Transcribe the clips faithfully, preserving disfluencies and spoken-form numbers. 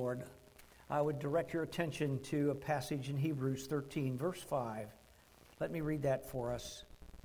Lord, I would direct your attention to a passage in Hebrews thirteen, verse five. Let me read that for us.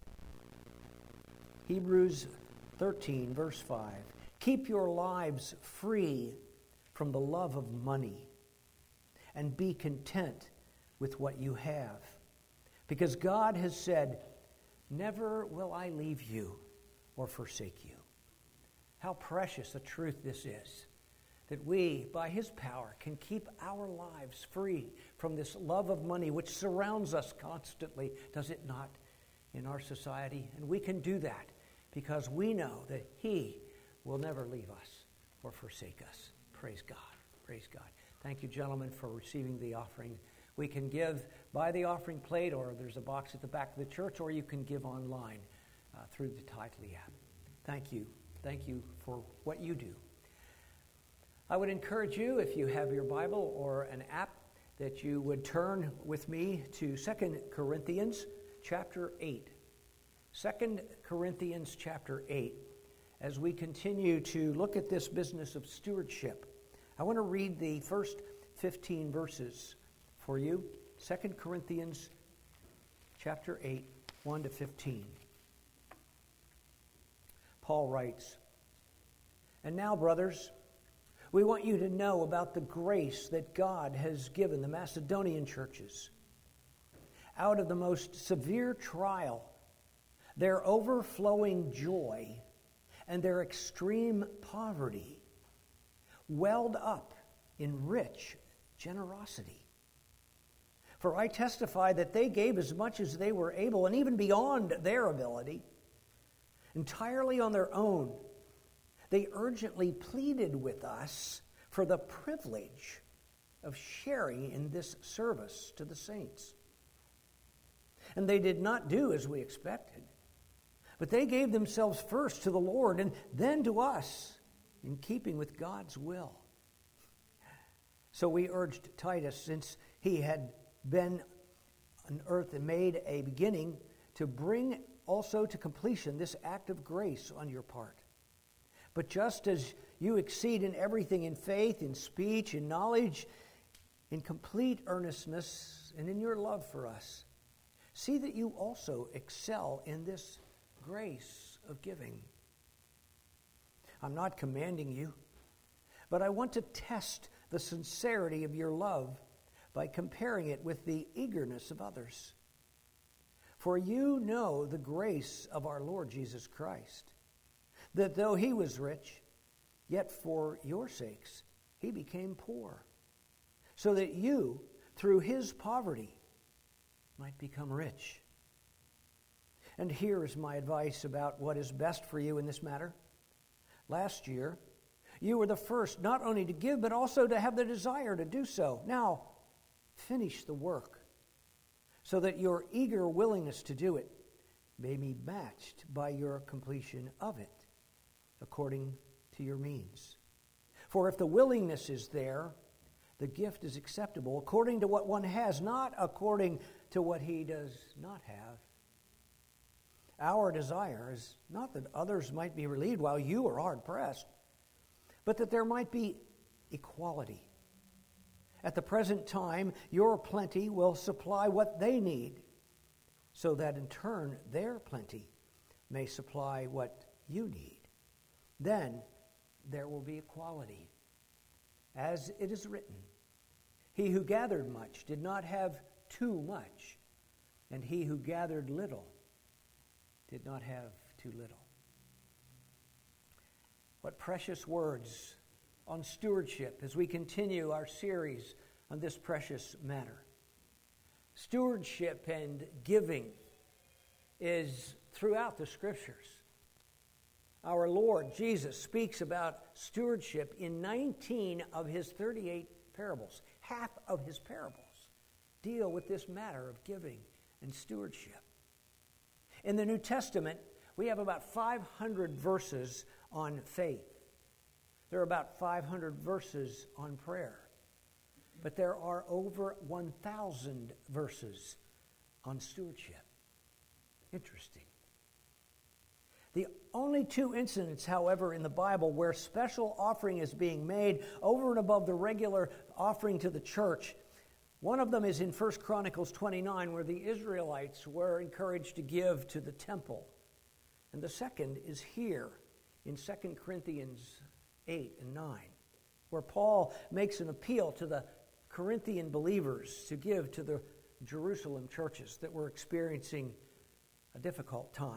Hebrews thirteen, verse five. Keep your lives free from the love of money, and be content with what you have. Because God has said, never will I leave you or forsake you. How precious a truth this is, that we, by His power, can keep our lives free from this love of money which surrounds us constantly, does it not, in our society? And we can do that because we know that He will never leave us or forsake us. Praise God. Praise God. Thank you, gentlemen, for receiving the offering. We can give by the offering plate, or there's a box at the back of the church, or you can give online uh, through the Tithely app. Thank you. Thank you for what you do. I would encourage you, if you have your Bible or an app, that you would turn with me to Second Corinthians chapter eight. Second Corinthians chapter eight, as we continue to look at this business of stewardship. I want to read the first fifteen verses for you. Second Corinthians chapter eight, one to fifteen. Paul writes, "And now, brothers, we want you to know about the grace that God has given the Macedonian churches. Out of the most severe trial, their overflowing joy and their extreme poverty welled up in rich generosity. For I testify that they gave as much as they were able, and even beyond their ability, entirely on their own. They urgently pleaded with us for the privilege of sharing in this service to the saints. And they did not do as we expected, but they gave themselves first to the Lord and then to us, in keeping with God's will. So we urged Titus, since he had been on earth and made a beginning, to bring also to completion this act of grace on your part. But just as you exceed in everything, in faith, in speech, in knowledge, in complete earnestness, and in your love for us, see that you also excel in this grace of giving. I'm not commanding you, but I want to test the sincerity of your love by comparing it with the eagerness of others. For you know the grace of our Lord Jesus Christ, that though he was rich, yet for your sakes he became poor, so that you, through his poverty, might become rich. And here is my advice about what is best for you in this matter. Last year, you were the first not only to give, but also to have the desire to do so. Now, finish the work, so that your eager willingness to do it may be matched by your completion of it, according to your means. For if the willingness is there, the gift is acceptable according to what one has, not according to what he does not have. Our desire is not that others might be relieved while you are hard pressed, but that there might be equality. At the present time, your plenty will supply what they need, so that in turn their plenty may supply what you need. Then there will be equality. As it is written, he who gathered much did not have too much, and he who gathered little did not have too little. What precious words on stewardship as we continue our series on this precious matter. Stewardship and giving is throughout the Scriptures. Our Lord Jesus speaks about stewardship in nineteen of his thirty-eight parables. Half of his parables deal with this matter of giving and stewardship. In the New Testament, we have about five hundred verses on faith. There are about five hundred verses on prayer. But there are over one thousand verses on stewardship. Interesting. The only two incidents, however, in the Bible where special offering is being made over and above the regular offering to the church, one of them is in First Chronicles twenty-nine, where the Israelites were encouraged to give to the temple. And the second is here in Second Corinthians eight and nine, where Paul makes an appeal to the Corinthian believers to give to the Jerusalem churches that were experiencing a difficult time.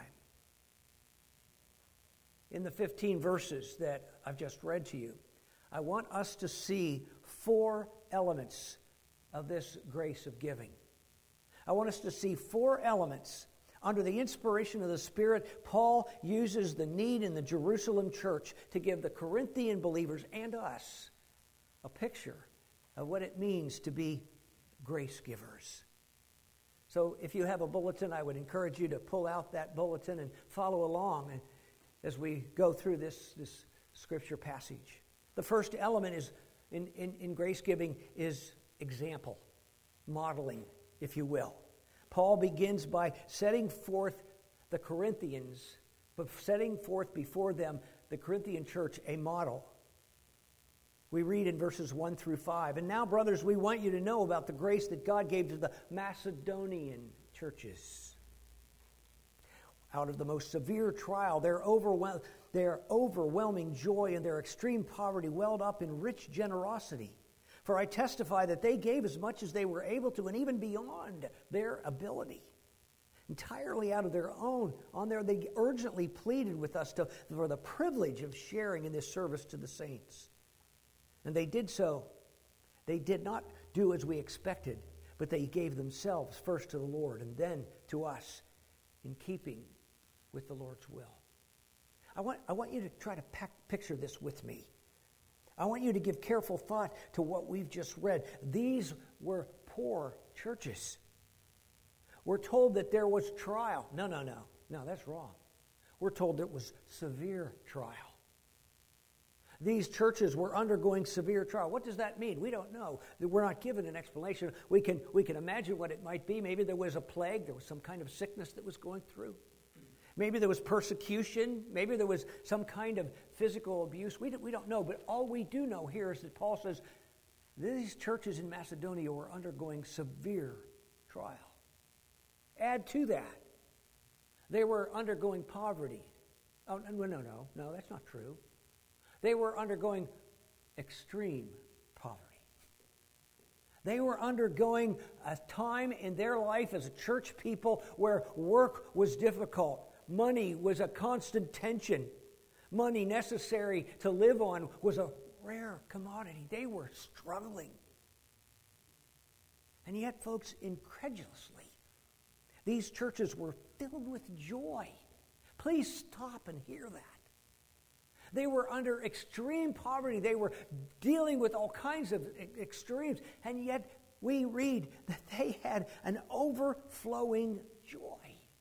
In the fifteen verses that I've just read to you, I want us to see four elements of this grace of giving. I want us to see four elements. Under the inspiration of the Spirit, Paul uses the need in the Jerusalem church to give the Corinthian believers and us a picture of what it means to be grace givers. So if you have a bulletin, I would encourage you to pull out that bulletin and follow along and as we go through this, this scripture passage. The first element is in, in, in grace giving is example, modeling, if you will. Paul begins by setting forth the Corinthians, but setting forth before them, the Corinthian church, a model. We read in verses one through five, "And now, brothers, we want you to know about the grace that God gave to the Macedonian churches. Out of the most severe trial, their, overwhel- their overwhelming joy and their extreme poverty welled up in rich generosity. For I testify that they gave as much as they were able to, and even beyond their ability. Entirely out of their own, on there they urgently pleaded with us to, for the privilege of sharing in this service to the saints. And they did so. They did not do as we expected, but they gave themselves first to the Lord and then to us, in keeping with the Lord's will." I want, I want you to try to pack, picture this with me. I want you to give careful thought to what we've just read. These were poor churches. We're told that there was trial. No, no, no. No, that's wrong. We're told it was severe trial. These churches were undergoing severe trial. What does that mean? We don't know. We're not given an explanation. We can, we can imagine what it might be. Maybe there was a plague. There was some kind of sickness that was going through. Maybe there was persecution. Maybe there was some kind of physical abuse. We don't, we don't know. But all we do know here is that Paul says these churches in Macedonia were undergoing severe trial. Add to that, they were undergoing poverty. Oh, no, no, no. No, that's not true. They were undergoing extreme poverty. They were undergoing a time in their life as a church people where work was difficult. Money was a constant tension. Money necessary to live on was a rare commodity. They were struggling. And yet, folks, incredulously, these churches were filled with joy. Please stop and hear that. They were under extreme poverty. They were dealing with all kinds of extremes. And yet we read that they had an overflowing joy.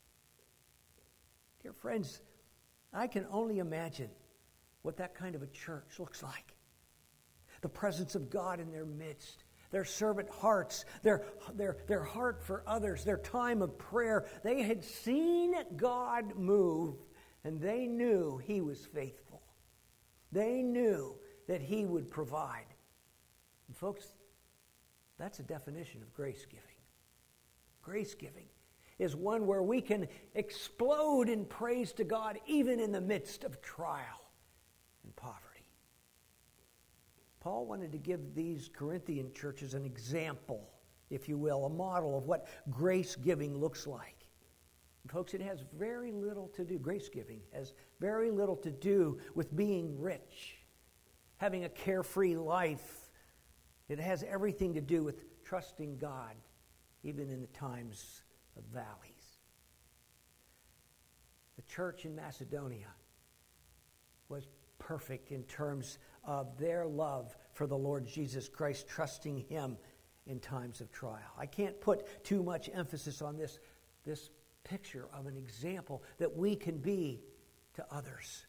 Dear friends, I can only imagine what that kind of a church looks like. The presence of God in their midst. Their servant hearts. Their, their, their heart for others. Their time of prayer. They had seen God move, and they knew He was faithful. They knew that He would provide. And folks, that's a definition of grace giving. Grace giving is one where we can explode in praise to God even in the midst of trial and poverty. Paul wanted to give these Corinthian churches an example, if you will, a model of what grace giving looks like. Folks, it has very little to do, grace giving has very little to do with being rich, having a carefree life. It has everything to do with trusting God, even in the times of valleys. The church in Macedonia was perfect in terms of their love for the Lord Jesus Christ, trusting Him in times of trial. I can't put too much emphasis on this, this picture of an example that we can be to others.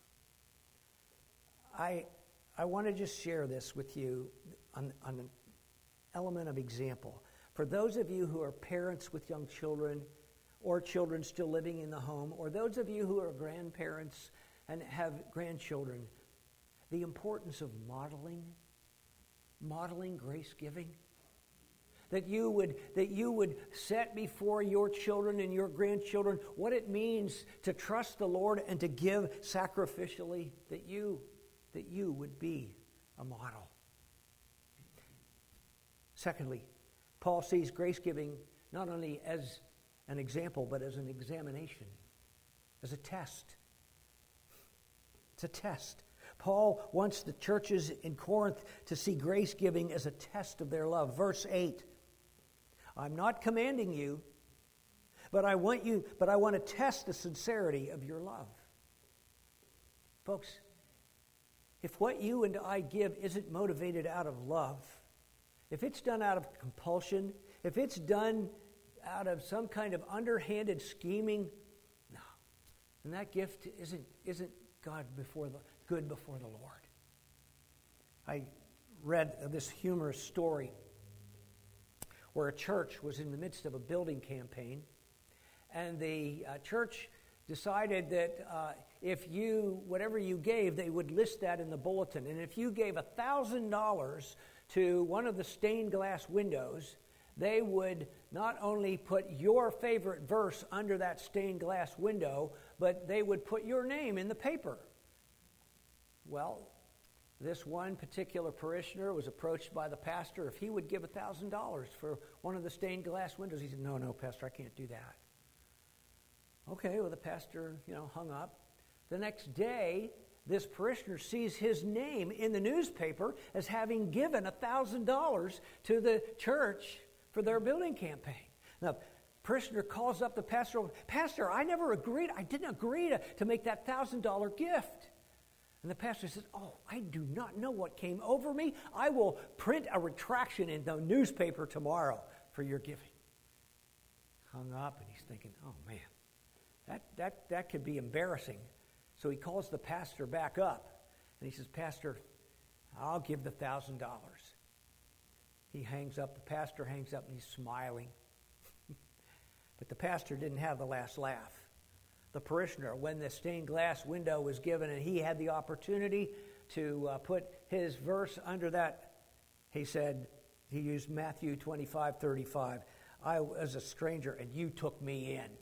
I, I want to just share this with you on, on an element of example. For those of you who are parents with young children, or children still living in the home, or those of you who are grandparents and have grandchildren, the importance of modeling, modeling grace giving. That you would that you would set before your children and your grandchildren what it means to trust the Lord and to give sacrificially, that you that you would be a model. Secondly, Paul sees grace giving not only as an example, but as an examination, as a test. It's a test. Paul wants the churches in Corinth to see grace giving as a test of their love. Verse eight, I'm not commanding you, but I want you, but I want to test the sincerity of your love. Folks, if what you and I give isn't motivated out of love, if it's done out of compulsion, if it's done out of some kind of underhanded scheming, no. And that gift isn't isn't God before the good before the Lord. I read this humorous story where a church was in the midst of a building campaign, and the uh, church decided that uh, if you, whatever you gave, they would list that in the bulletin. And if you gave one thousand dollars to one of the stained glass windows, they would not only put your favorite verse under that stained glass window, but they would put your name in the paper. Well, this one particular parishioner was approached by the pastor if he would give one thousand dollars for one of the stained glass windows. He said, no, no, Pastor, I can't do that. Okay, well, the pastor, you know, hung up. The next day, this parishioner sees his name in the newspaper as having given one thousand dollars to the church for their building campaign. Now, parishioner calls up the pastor, Pastor, I never agreed, I didn't agree to, to make that one thousand dollars gift. And the pastor says, oh, I do not know what came over me. I will print a retraction in the newspaper tomorrow for your giving. Hung up, and he's thinking, oh, man, that, that, that could be embarrassing. So he calls the pastor back up, and he says, Pastor, I'll give the one thousand dollars. He hangs up, the pastor hangs up, and he's smiling. But the pastor didn't have the last laugh. The parishioner, when the stained glass window was given and he had the opportunity to uh, put his verse under that, he said, he used Matthew twenty-five thirty-five, I was a stranger and you took me in.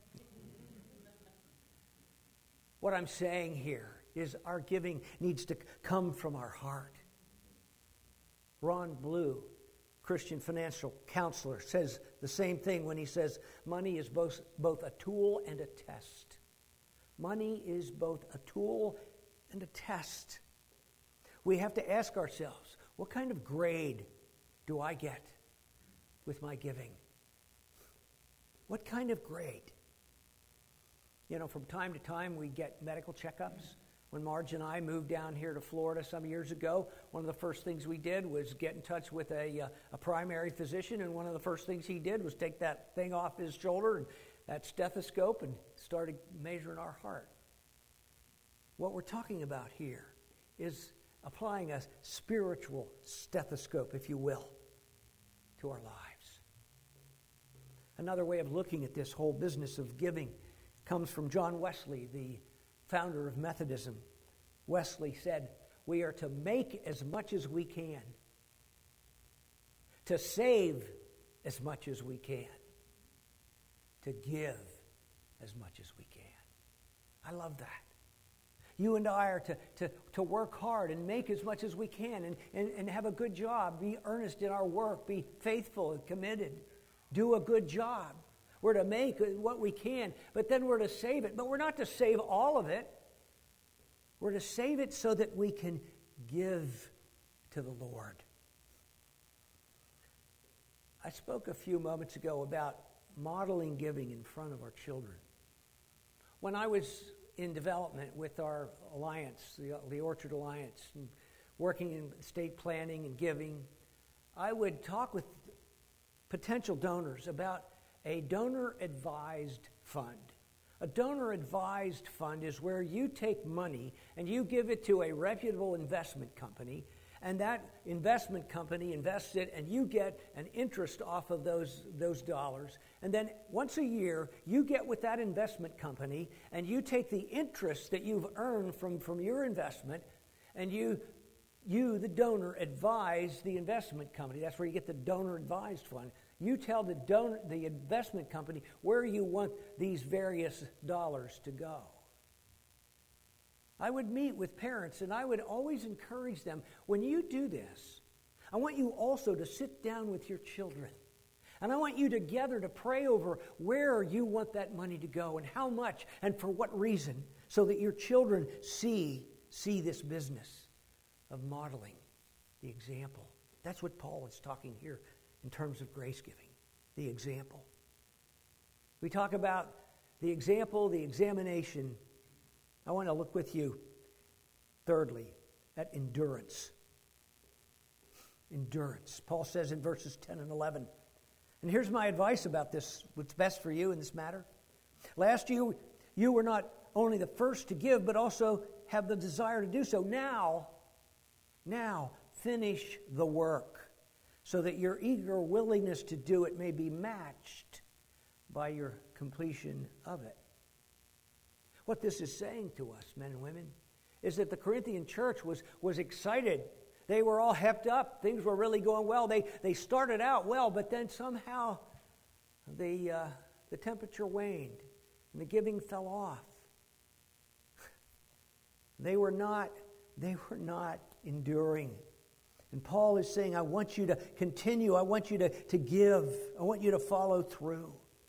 What I'm saying here is our giving needs to come from our heart. Ron Blue, Christian financial counselor, says the same thing when he says money is both, both a tool and a test. Money is both a tool and a test. We have to ask ourselves, what kind of grade do I get with my giving? What kind of grade? You know, from time to time we get medical checkups. When Marge and I moved down here to Florida some years ago, one of the first things we did was get in touch with a, uh, a primary physician, and one of the first things he did was take that thing off his shoulder, and that stethoscope, and started measuring our heart. What we're talking about here is applying a spiritual stethoscope, if you will, to our lives. Another way of looking at this whole business of giving comes from John Wesley, the founder of Methodism. Wesley said, we are to make as much as we can, to save as much as we can, to give as much as we can. I love that. You and I are to, to, to work hard and make as much as we can and, and, and have a good job, be earnest in our work, be faithful and committed, do a good job. We're to make what we can, but then we're to save it. But we're not to save all of it. We're to save it so that we can give to the Lord. I spoke a few moments ago about modeling giving in front of our children. When I was in development with our alliance, the, the Orchard Alliance, and working in estate planning and giving, I would talk with potential donors about a donor-advised fund. A donor-advised fund is where you take money and you give it to a reputable investment company, and that investment company invests it, and you get an interest off of those, those dollars. And then once a year, you get with that investment company, and you take the interest that you've earned from, from your investment, and you, you, the donor, advise the investment company. That's where you get the donor advised fund. You tell the donor, the investment company where you want these various dollars to go. I would meet with parents, and I would always encourage them, when you do this, I want you also to sit down with your children. And I want you together to pray over where you want that money to go and how much and for what reason, so that your children see, see this business of modeling the example. That's what Paul is talking here in terms of grace giving, the example. We talk about the example, the examination. I want to look with you, thirdly, at endurance. Endurance. Paul says in verses ten and eleven, and here's my advice about this, what's best for you in this matter. Last year, you were not only the first to give, but also have the desire to do so. Now, now, finish the work, so that your eager willingness to do it may be matched by your completion of it. What this is saying to us, men and women, is that the Corinthian church was, was excited. They were all hepped up. Things were really going well. They, they started out well, but then somehow the, uh, the temperature waned and the giving fell off. They were not, they were not enduring. And Paul is saying, I want you to continue. I want you to, to give. I want you to follow through.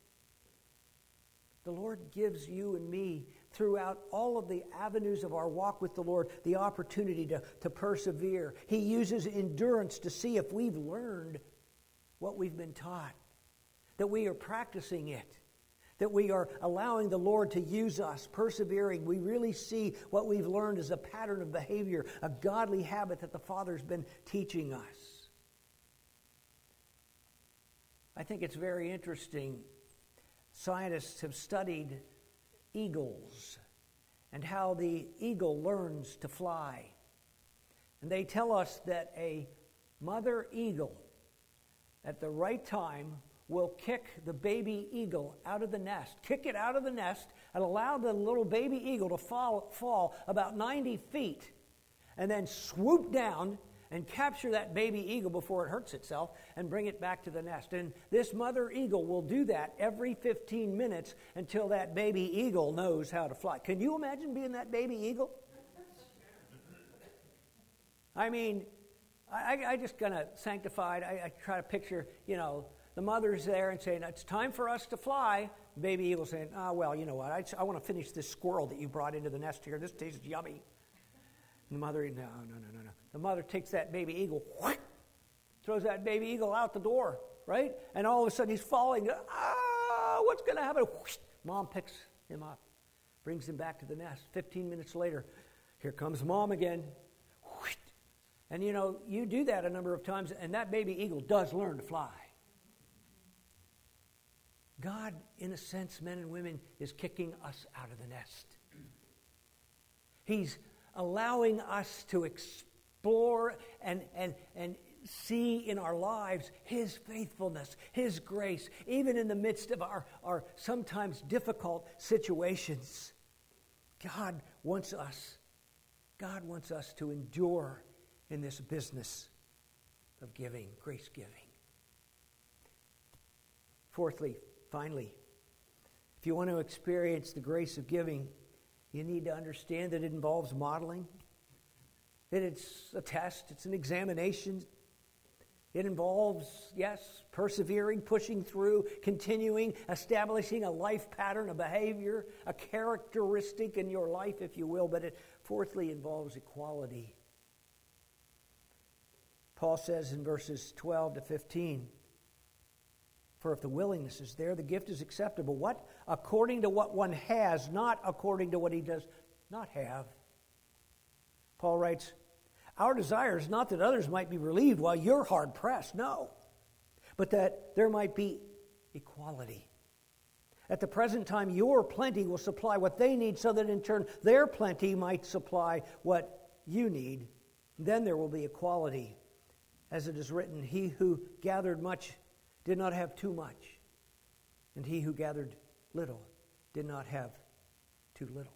The Lord gives you and me, throughout all of the avenues of our walk with the Lord, the opportunity to, to persevere. He uses endurance to see if we've learned what we've been taught, that we are practicing it, that we are allowing the Lord to use us, persevering. We really see what we've learned as a pattern of behavior, a godly habit that the Father's been teaching us. I think it's very interesting. Scientists have studied eagles and how the eagle learns to fly. And they tell us that a mother eagle at the right time will kick the baby eagle out of the nest, kick it out of the nest, and allow the little baby eagle to fall, fall about ninety feet, and then swoop down and capture that baby eagle before it hurts itself and bring it back to the nest. And this mother eagle will do that every fifteen minutes until that baby eagle knows how to fly. Can you imagine being that baby eagle? I mean, I, I just kind of sanctified. I, I try to picture, you know, the mother's there and saying, it's time for us to fly. The baby eagle saying, oh, well, you know what, I, I want to finish this squirrel that you brought into the nest here. This tastes yummy. And the mother, no, no, no, no, no. The mother takes that baby eagle, whoosh, throws that baby eagle out the door, right? And all of a sudden he's falling. Ah, what's going to happen? Whoosh. Mom picks him up, brings him back to the nest. Fifteen minutes later, here comes Mom again. Whoosh. And you know, you do that a number of times, and that baby eagle does learn to fly. God, in a sense, men and women, is kicking us out of the nest. He's allowing us to explore and, and, and see in our lives His faithfulness, His grace, even in the midst of our, our sometimes difficult situations. God wants us, God wants us to endure in this business of giving, grace giving. Fourthly, finally, if you want to experience the grace of giving, you need to understand that it involves modeling, that it's a test, it's an examination. It involves, yes, persevering, pushing through, continuing, establishing a life pattern, a behavior, a characteristic in your life, if you will. But it fourthly involves equality. Paul says in verses twelve to fifteen, for if the willingness is there, the gift is acceptable. What? According to what one has, not according to what he does not have. Paul writes, our desire is not that others might be relieved while you're hard pressed, no, but that there might be equality. At the present time, your plenty will supply what they need, so that in turn their plenty might supply what you need, Then there will be equality, as it is written, he who gathered much did not have too much, and he who gathered little did not have too little.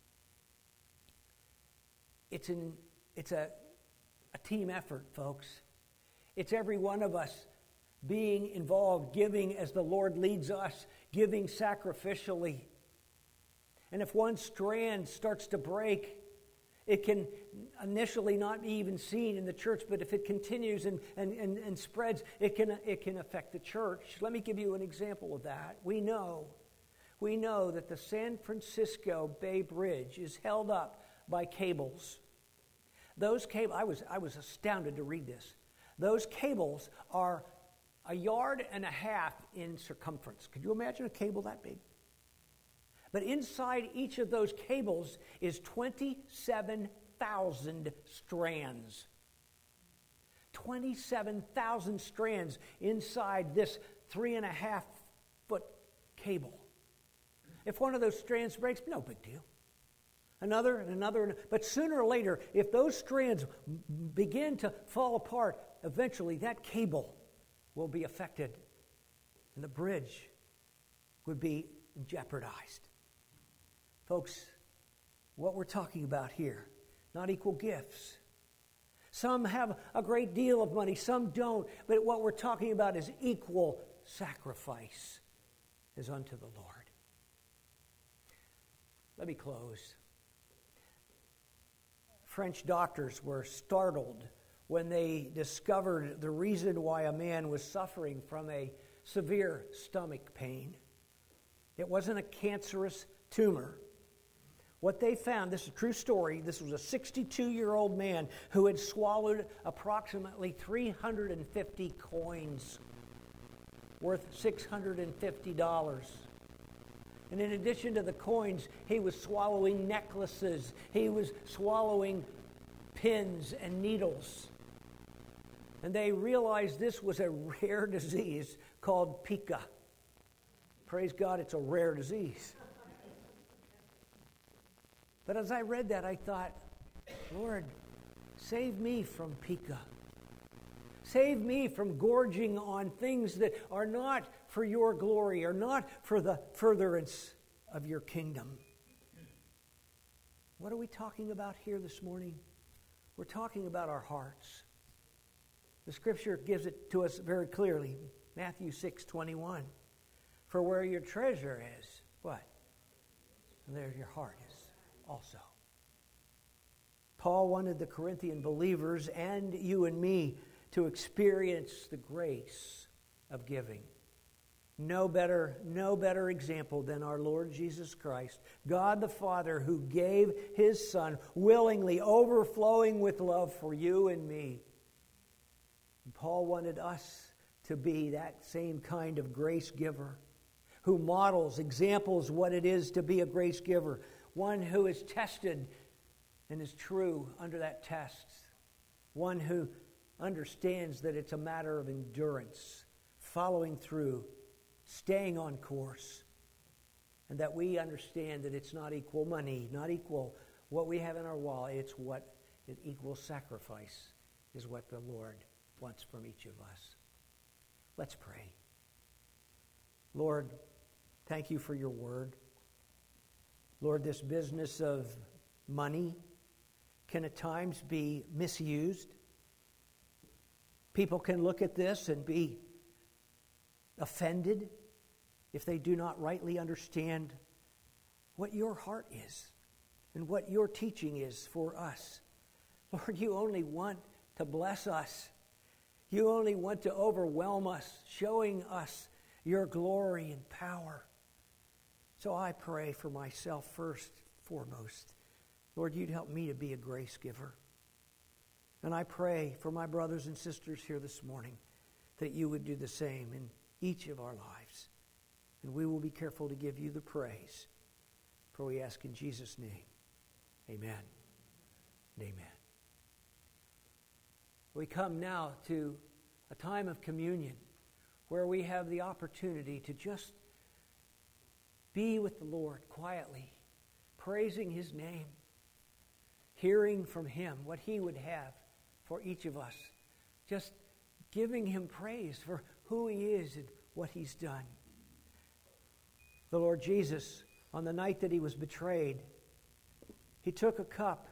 It's an it's a, a team effort, folks. It's every one of us being involved, giving as the Lord leads us, giving sacrificially. And if one strand starts to break, it can initially not be even seen in the church, but if it continues and, and, and, and spreads, it can, it can affect the church. Let me give you an example of that. We know, we know that the San Francisco Bay Bridge is held up by cables. Those cables, I was, I was astounded to read this. Those cables are a yard and a half in circumference. Could you imagine a cable that big? But inside each of those cables is twenty-seven thousand strands. twenty-seven thousand strands inside this three and a half foot cable. If one of those strands breaks, no big deal. Another and another. But sooner or later, if those strands begin to fall apart, eventually that cable will be affected and the bridge would be jeopardized. Folks, what we're talking about here, not equal gifts. Some have a great deal of money, some don't. But what we're talking about is equal sacrifice as unto the Lord. Let me close. French doctors were startled when they discovered the reason why a man was suffering from a severe stomach pain. It wasn't a cancerous tumor. What they found, this is a true story, this was a sixty-two-year-old man who had swallowed approximately three hundred fifty coins worth six hundred fifty dollars. And in addition to the coins, he was swallowing necklaces. He was swallowing pins and needles. And they realized this was a rare disease called pica. Praise God, it's a rare disease. But as I read that, I thought, Lord, save me from pica. Save me from gorging on things that are not for your glory, or not for the furtherance of your kingdom. What are we talking about here this morning? We're talking about our hearts. The scripture gives it to us very clearly. Matthew six twenty-one. For where your treasure is, what? And there your heart is also. Paul wanted the Corinthian believers and you and me to experience the grace of giving. No better, no better example than our Lord Jesus Christ, God the Father, who gave his Son willingly, overflowing with love for you and me. And Paul wanted us to be that same kind of grace giver, who models, examples what it is to be a grace giver, one who is tested and is true under that test, one who understands that it's a matter of endurance, following through, staying on course, and that we understand that it's not equal money, not equal what we have in our wallet, it's what it equals sacrifice is what the Lord wants from each of us. Let's pray. Lord, thank you for your word. Lord, this business of money can at times be misused. People can look at this and be offended if they do not rightly understand what your heart is and what your teaching is for us. Lord, you only want to bless us. You only want to overwhelm us, showing us your glory and power. So I pray for myself first, foremost. Lord, you'd help me to be a grace giver. And I pray for my brothers and sisters here this morning that you would do the same in each of our lives. And we will be careful to give you the praise. For we ask in Jesus' name. Amen and amen. We come now to a time of communion where we have the opportunity to just be with the Lord quietly, praising his name, hearing from him what he would have for each of us, just giving him praise for who he is and what he's done. The Lord Jesus, on the night that he was betrayed, he took a cup.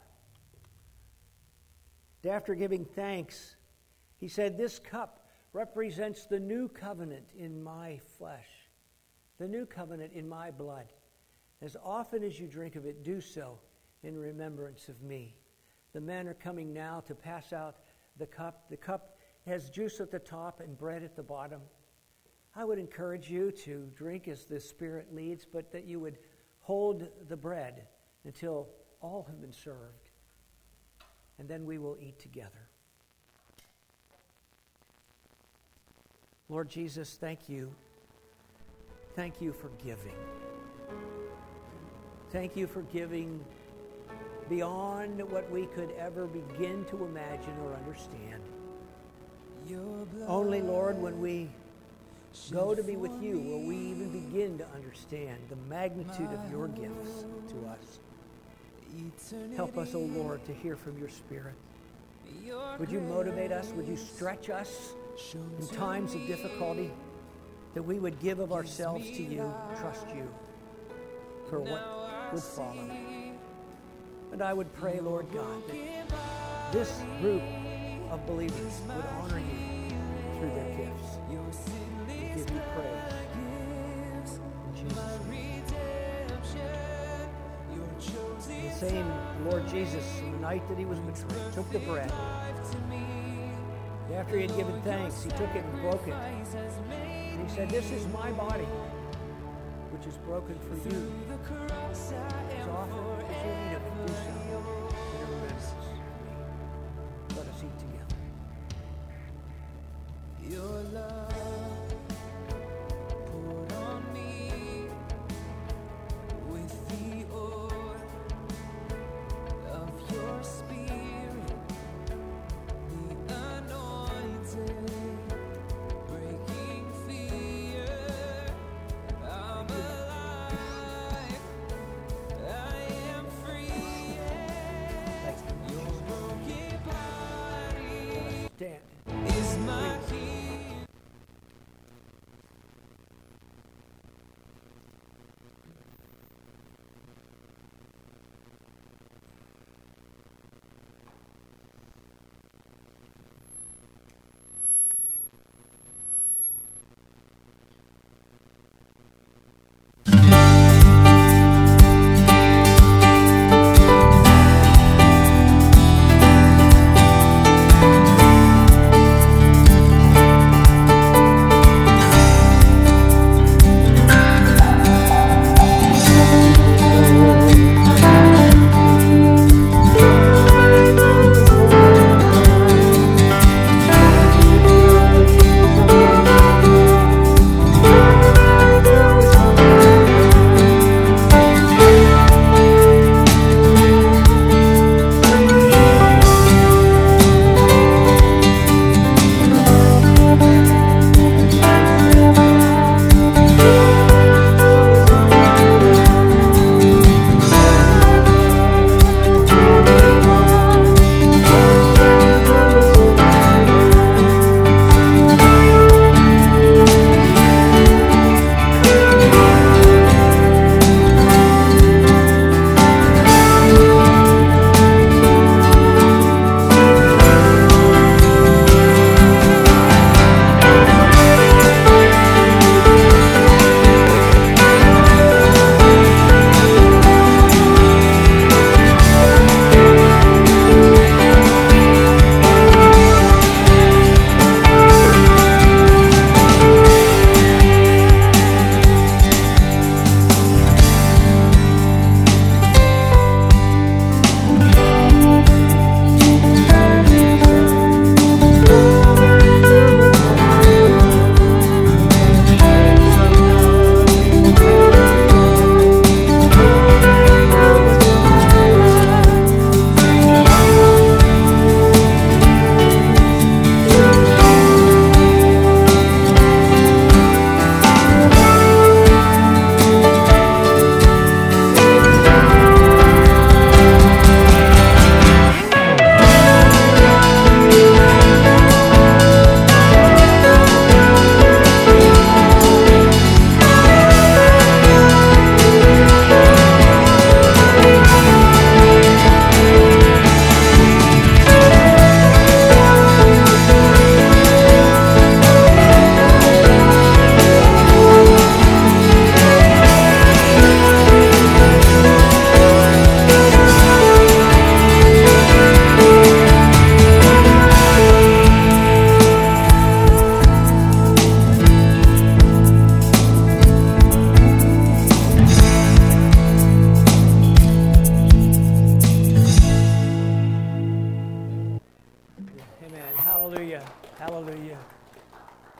And after giving thanks, he said, "This cup represents the new covenant in my flesh, the new covenant in my blood. As often as you drink of it, do so in remembrance of me." The men are coming now to pass out the cup. The cup has juice at the top and bread at the bottom. I would encourage you to drink as the Spirit leads, but that you would hold the bread until all have been served. And then we will eat together. Lord Jesus, thank you. Thank you for giving. Thank you for giving beyond what we could ever begin to imagine or understand. Only, Lord, when we go to be with you will we even begin to understand the magnitude of your gifts to us. Help us, O Lord, to hear from your Spirit. Would you motivate us? Would you stretch us in times of difficulty, that we would give of ourselves to you, trust you for what would follow. And I would pray, Lord God, that this group of believers would honor you through their gifts. We give you praise. In Jesus' name. The same Lord Jesus, on the night that he was betrayed, took the bread. After he had given thanks, he took it and broke it. And he said, "This is my body, which is broken for you. As often as you eat of it, do so in remembrance of me." Let us eat together. Your love poured on me with the oil of your Spirit, the anointing, breaking fear. I'm alive, I am free, yeah.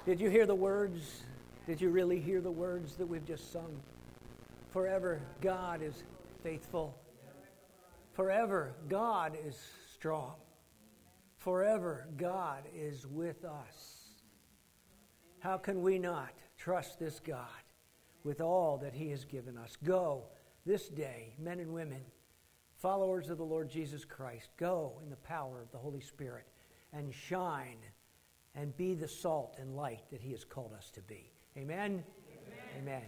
Did you hear the words? Did you really hear the words that we've just sung? Forever God is faithful. Forever God is strong. Forever God is with us. How can we not trust this God with all that he has given us? Go this day, men and women, followers of the Lord Jesus Christ, go in the power of the Holy Spirit and shine and be the salt and light that he has called us to be. Amen? Amen. Amen.